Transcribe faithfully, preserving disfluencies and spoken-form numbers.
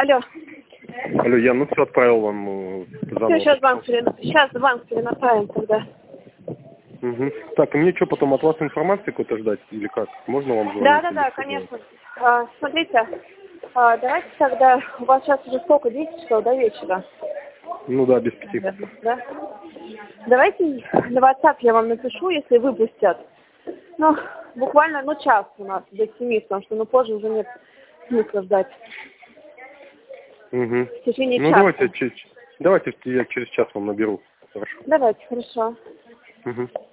Алло. Алло, я ну все отправил вам э, заново. Все, сейчас банк, перена... сейчас банк перенаправим тогда. Угу. Так, и мне что, потом от вас информации какой-то ждать или как? Можно вам звонить? Да, да, да, конечно. А, смотрите, а, давайте тогда, у вас сейчас уже сколько, десять часов до вечера? Ну да, без пяти. Наверное, да? Давайте на WhatsApp я вам напишу, если выпустят. Ну, буквально, ну, час у нас до семи, потому что, ну, позже уже нет смысла ждать. Угу. В течение Ну, часа. давайте, через, давайте я через час вам наберу. Хорошо. Давайте, хорошо. Угу.